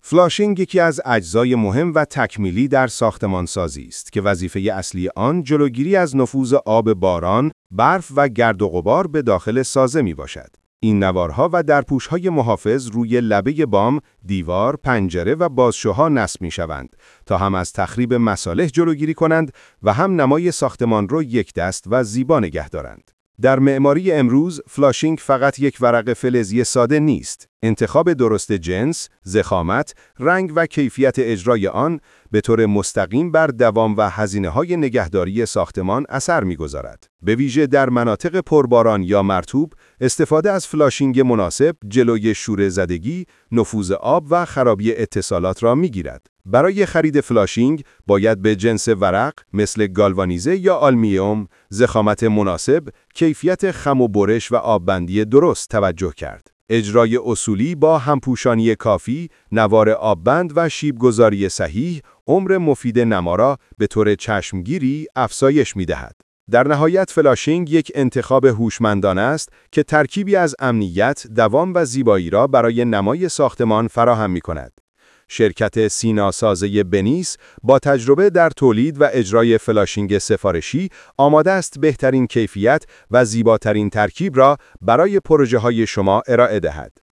فلاشینگ یکی از اجزای مهم و تکمیلی در ساختمانسازی است که وظیفه اصلی آن جلوگیری از نفوذ آب باران، برف و گرد و غبار به داخل سازه میباشد. این نوارها و درپوش‌های محافظ روی لبه بام، دیوار، پنجره و بازشوها نصب می‌شوند تا هم از تخریب مصالح جلوگیری کنند و هم نمای ساختمان را یکدست و زیبا نگه دارند. در معماری امروز، فلاشینگ فقط یک ورق فلزی ساده نیست. انتخاب درست جنس، ضخامت، رنگ و کیفیت اجرای آن به طور مستقیم بر دوام و هزینه‌های نگهداری ساختمان اثر می‌گذارد. به ویژه در مناطق پرباران یا مرطوب، استفاده از فلاشینگ مناسب جلوی شوره زدگی، نفوذ آب و خرابی اتصالات را می‌گیرد. برای خرید فلاشینگ باید به جنس ورق مثل گالوانیزه یا آلومینیوم، ضخامت مناسب، کیفیت خم و برش و آببندی درست توجه کرد. اجرای اصولی با همپوشانی کافی، نوار آببند و شیب‌گذاری صحیح، عمر مفید نما را به طور چشمگیری افزایش می‌دهد. در نهایت فلاشینگ یک انتخاب هوشمندانه است که ترکیبی از امنیت، دوام و زیبایی را برای نمای ساختمان فراهم می‌کند. شرکت سینا سازه بنیس با تجربه در تولید و اجرای فلاشینگ سفارشی آماده است بهترین کیفیت و زیباترین ترکیب را برای پروژه‌های شما ارائه دهد.